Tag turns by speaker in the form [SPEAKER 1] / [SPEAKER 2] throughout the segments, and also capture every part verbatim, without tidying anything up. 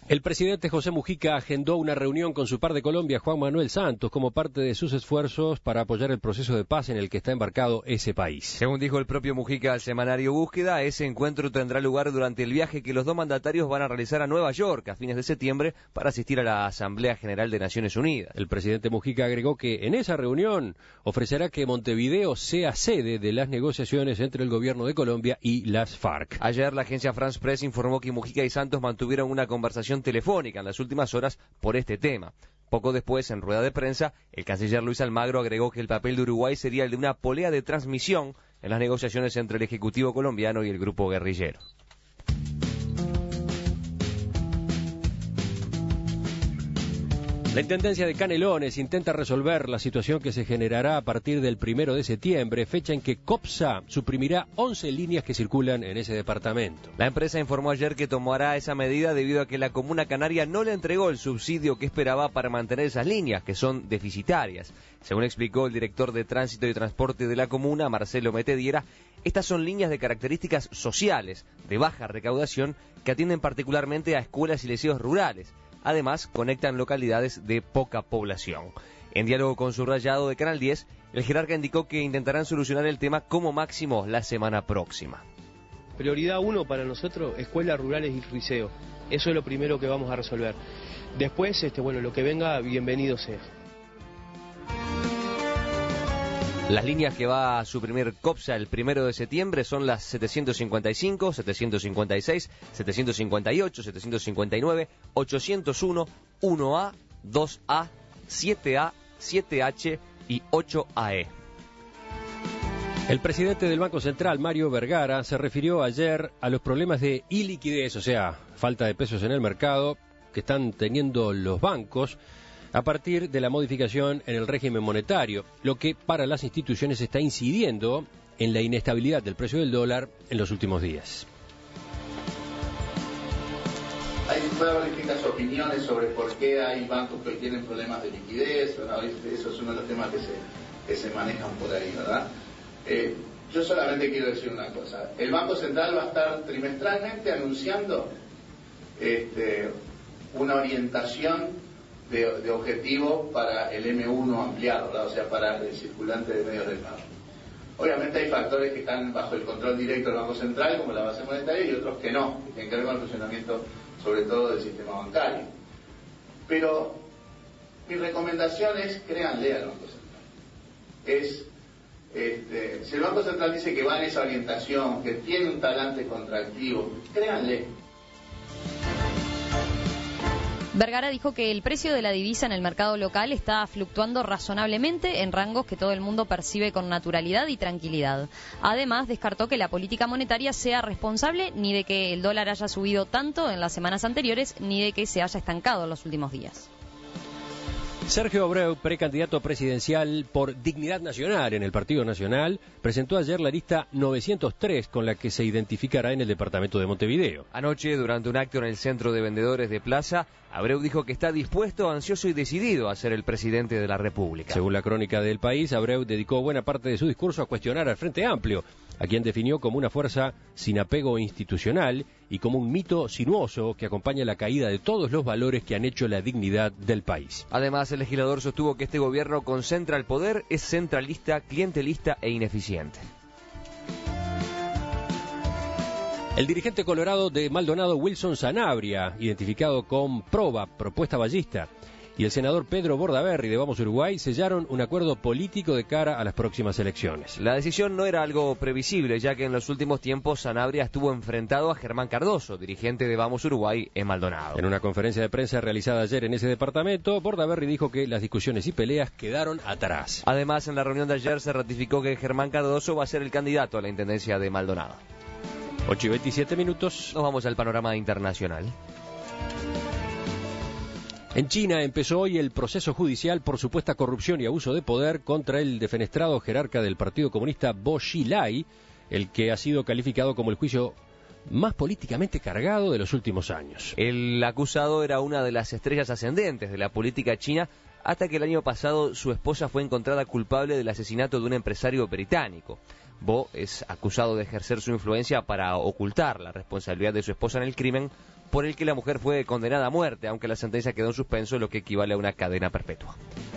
[SPEAKER 1] El presidente José Mujica agendó una reunión con su par de Colombia, Juan Manuel Santos, como parte de sus esfuerzos para apoyar el proceso de paz en el que está embarcado ese país.
[SPEAKER 2] Según dijo el propio Mujica al semanario Búsqueda, ese encuentro tendrá lugar durante el viaje que los dos mandatarios van a realizar a Nueva York a fines de septiembre para asistir a la Asamblea General de Naciones Unidas.
[SPEAKER 1] El presidente Mujica agregó que en esa reunión ofrecerá que Montevideo sea sede de las negociaciones entre el gobierno de Colombia y las FARC.
[SPEAKER 2] Ayer la agencia France Press informó que Mujica y Santos mantuvieron una conversación telefónica en las últimas horas por este tema. Poco después, en rueda de prensa, el canciller Luis Almagro agregó que el papel de Uruguay sería el de una polea de transmisión en las negociaciones entre el Ejecutivo colombiano y el grupo guerrillero.
[SPEAKER 1] La Intendencia de Canelones intenta resolver la situación que se generará a partir del primero de septiembre, fecha en que COPSA suprimirá once líneas que circulan en ese departamento.
[SPEAKER 2] La empresa informó ayer que tomará esa medida debido a que la comuna canaria no le entregó el subsidio que esperaba para mantener esas líneas, que son deficitarias. Según explicó el director de Tránsito y Transporte de la comuna, Marcelo Metediera, estas son líneas de características sociales, de baja recaudación, que atienden particularmente a escuelas y liceos rurales. Además, conectan localidades de poca población. En diálogo con Subrayado de Canal diez, el jerarca indicó que intentarán solucionar el tema como máximo la semana próxima.
[SPEAKER 3] Prioridad uno para nosotros, escuelas rurales y liceo. Eso es lo primero que vamos a resolver. Después, este, bueno, lo que venga, bienvenido sea.
[SPEAKER 2] Las líneas que va a suprimir COPSA el primero de septiembre son las setecientos cincuenta y cinco, setecientos cincuenta y seis, setecientos cincuenta y ocho, setecientos cincuenta y nueve, ochocientos uno, uno A, dos A, siete A, siete H y ocho A E.
[SPEAKER 1] El presidente del Banco Central, Mario Vergara, se refirió ayer a los problemas de iliquidez, o sea, falta de pesos en el mercado, que están teniendo los bancos a partir de la modificación en el régimen monetario, lo que para las instituciones está incidiendo en la inestabilidad del precio del dólar en los últimos días.
[SPEAKER 4] Hay puede haber distintas opiniones sobre por qué hay bancos que hoy tienen problemas de liquidez, ¿verdad? Eso es uno de los temas que se, que se manejan por ahí, ¿verdad? Eh, yo solamente quiero decir una cosa. El Banco Central va a estar trimestralmente anunciando este, una orientación De, de objetivo para el M uno ampliado, ¿verdad? O sea, para el circulante de medios de pago. Obviamente hay factores que están bajo el control directo del Banco Central, como la base monetaria, y otros que no, que tienen que ver con el funcionamiento, sobre todo, del sistema bancario. Pero mi recomendación es, créanle al Banco Central. Es, este, si el Banco Central dice que va en esa orientación, que tiene un talante contractivo, créanle.
[SPEAKER 5] Vergara dijo que el precio de la divisa en el mercado local está fluctuando razonablemente en rangos que todo el mundo percibe con naturalidad y tranquilidad. Además, descartó que la política monetaria sea responsable ni de que el dólar haya subido tanto en las semanas anteriores, ni de que se haya estancado en los últimos días.
[SPEAKER 1] Sergio Abreu, precandidato presidencial por Dignidad Nacional en el Partido Nacional, presentó ayer la lista novecientos tres con la que se identificará en el departamento de Montevideo.
[SPEAKER 2] Anoche, durante un acto en el Centro de Vendedores de Plaza, Abreu dijo que está dispuesto, ansioso y decidido a ser el presidente de la República.
[SPEAKER 1] Según la crónica del País, Abreu dedicó buena parte de su discurso a cuestionar al Frente Amplio, a quien definió como una fuerza sin apego institucional y como un mito sinuoso que acompaña la caída de todos los valores que han hecho la dignidad del país.
[SPEAKER 2] Además, el legislador sostuvo que este gobierno concentra el poder, es centralista, clientelista e ineficiente.
[SPEAKER 1] El dirigente colorado de Maldonado, Wilson Sanabria, identificado con Proba, Propuesta Ballista, y el senador Pedro Bordaberry de Vamos Uruguay sellaron un acuerdo político de cara a las próximas elecciones.
[SPEAKER 2] La decisión no era algo previsible, ya que en los últimos tiempos Sanabria estuvo enfrentado a Germán Cardoso, dirigente de Vamos Uruguay en Maldonado.
[SPEAKER 1] En una conferencia de prensa realizada ayer en ese departamento, Bordaberry dijo que las discusiones y peleas quedaron atrás.
[SPEAKER 2] Además, en la reunión de ayer se ratificó que Germán Cardoso va a ser el candidato a la intendencia de Maldonado.
[SPEAKER 1] ocho y veintisiete minutos.
[SPEAKER 2] Nos vamos al panorama internacional.
[SPEAKER 1] En China empezó hoy el proceso judicial por supuesta corrupción y abuso de poder contra el defenestrado jerarca del Partido Comunista Bo Xilai, el que ha sido calificado como el juicio más políticamente cargado de los últimos años.
[SPEAKER 2] El acusado era una de las estrellas ascendentes de la política china hasta que el año pasado su esposa fue encontrada culpable del asesinato de un empresario británico. Bo es acusado de ejercer su influencia para ocultar la responsabilidad de su esposa en el crimen, por el que la mujer fue condenada a muerte, aunque la sentencia quedó en suspenso, lo que equivale a una cadena perpetua.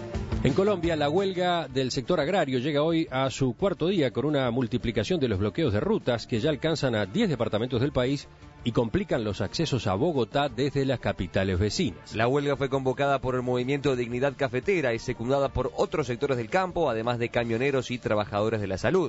[SPEAKER 1] En Colombia, la huelga del sector agrario llega hoy a su cuarto día con una multiplicación de los bloqueos de rutas que ya alcanzan a diez departamentos del país y complican los accesos a Bogotá desde las capitales vecinas.
[SPEAKER 2] La huelga fue convocada por el movimiento Dignidad Cafetera y secundada por otros sectores del campo, además de camioneros y trabajadores de la salud.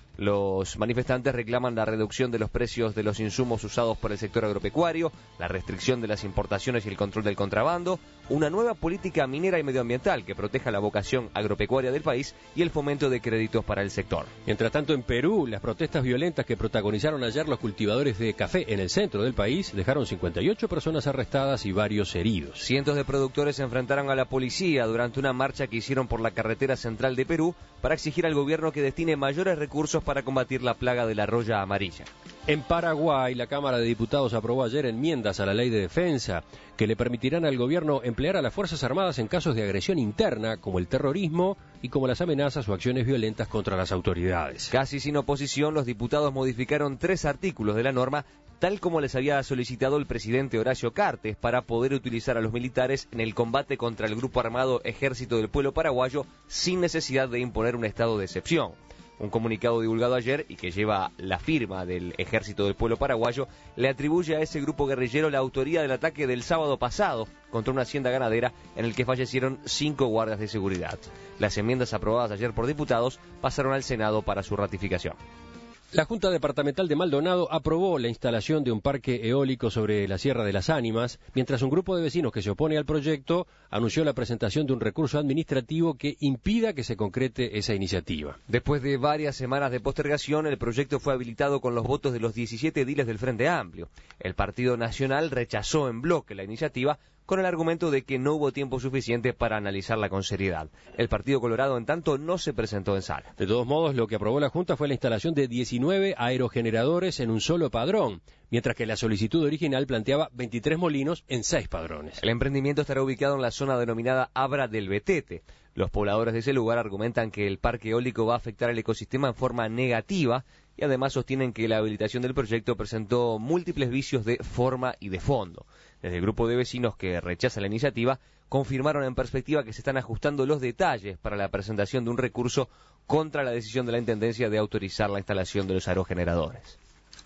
[SPEAKER 2] Los manifestantes reclaman la reducción de los precios de los insumos usados por el sector agropecuario, la restricción de las importaciones y el control del contrabando, una nueva política minera y medioambiental que proteja la vocación agropecuaria del país y el fomento de créditos para el sector.
[SPEAKER 1] Mientras tanto, en Perú, las protestas violentas que protagonizaron ayer los cultivadores de café en el centro del país dejaron cincuenta y ocho personas arrestadas y varios heridos.
[SPEAKER 2] Cientos de productores se enfrentaron a la policía durante una marcha que hicieron por la carretera central de Perú para exigir al gobierno que destine mayores recursos para combatir la plaga de la roya amarilla.
[SPEAKER 1] En Paraguay, la Cámara de Diputados aprobó ayer enmiendas a la ley de defensa que le permitirán al gobierno emplear a las Fuerzas Armadas en casos de agresión interna, como el terrorismo y como las amenazas o acciones violentas contra las autoridades.
[SPEAKER 2] Casi sin oposición, los diputados modificaron tres artículos de la norma, tal como les había solicitado el presidente Horacio Cartes, para poder utilizar a los militares en el combate contra el grupo armado Ejército del Pueblo Paraguayo sin necesidad de imponer un estado de excepción. Un comunicado divulgado ayer y que lleva la firma del Ejército del Pueblo Paraguayo le atribuye a ese grupo guerrillero la autoría del ataque del sábado pasado contra una hacienda ganadera en el que fallecieron cinco guardias de seguridad. Las enmiendas aprobadas ayer por diputados pasaron al Senado para su ratificación.
[SPEAKER 1] La Junta Departamental de Maldonado aprobó la instalación de un parque eólico sobre la Sierra de las Ánimas, mientras un grupo de vecinos que se opone al proyecto anunció la presentación de un recurso administrativo que impida que se concrete esa iniciativa.
[SPEAKER 2] Después de varias semanas de postergación, el proyecto fue habilitado con los votos de los diecisiete ediles del Frente Amplio. El Partido Nacional rechazó en bloque la iniciativa con el argumento de que no hubo tiempo suficiente para analizarla con seriedad. El Partido Colorado, en tanto, no se presentó en sala.
[SPEAKER 1] De todos modos, lo que aprobó la Junta fue la instalación de diecinueve aerogeneradores en un solo padrón, mientras que la solicitud original planteaba veintitrés molinos en seis padrones.
[SPEAKER 2] El emprendimiento estará ubicado en la zona denominada Abra del Betete. Los pobladores de ese lugar argumentan que el parque eólico va a afectar al ecosistema en forma negativa y además sostienen que la habilitación del proyecto presentó múltiples vicios de forma y de fondo. Desde el grupo de vecinos que rechaza la iniciativa, confirmaron en perspectiva que se están ajustando los detalles para la presentación de un recurso contra la decisión de la Intendencia de autorizar la instalación de los aerogeneradores.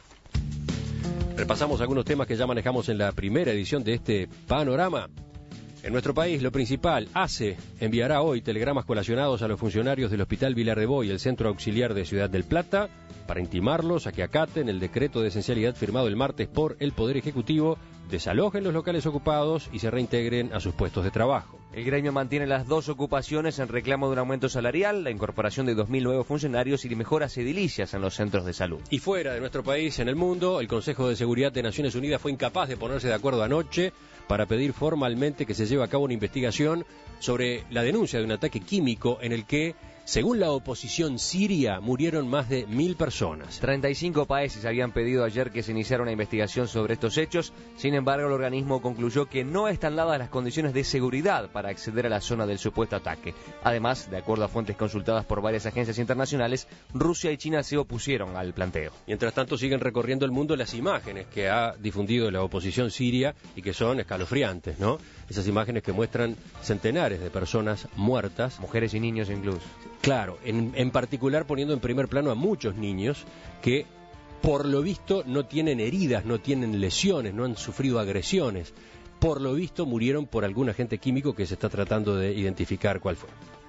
[SPEAKER 1] Repasamos algunos temas que ya manejamos en la primera edición de este panorama. En nuestro país, lo principal, A C E enviará hoy telegramas colacionados a los funcionarios del Hospital Vilar de Bo y el Centro Auxiliar de Ciudad del Plata para intimarlos a que acaten el decreto de esencialidad firmado el martes por el Poder Ejecutivo, desalojen los locales ocupados y se reintegren a sus puestos de trabajo.
[SPEAKER 2] El gremio mantiene las dos ocupaciones en reclamo de un aumento salarial, la incorporación de dos mil nuevos funcionarios y de mejoras edilicias en los centros de salud.
[SPEAKER 1] Y fuera de nuestro país, en el mundo, el Consejo de Seguridad de Naciones Unidas fue incapaz de ponerse de acuerdo anoche para pedir formalmente que se lleve a cabo una investigación sobre la denuncia de un ataque químico en el que, según la oposición siria, murieron más de mil personas.
[SPEAKER 2] treinta y cinco países habían pedido ayer que se iniciara una investigación sobre estos hechos. Sin embargo, el organismo concluyó que no están dadas las condiciones de seguridad para acceder a la zona del supuesto ataque. Además, de acuerdo a fuentes consultadas por varias agencias internacionales, Rusia y China se opusieron al planteo.
[SPEAKER 1] Mientras tanto, siguen recorriendo el mundo las imágenes que ha difundido la oposición siria y que son escalofriantes, ¿no? Esas imágenes que muestran centenares de personas muertas.
[SPEAKER 2] Mujeres y niños incluso.
[SPEAKER 1] Claro, en, en particular poniendo en primer plano a muchos niños que, por lo visto, no tienen heridas, no tienen lesiones, no han sufrido agresiones. Por lo visto, murieron por algún agente químico que se está tratando de identificar cuál fue.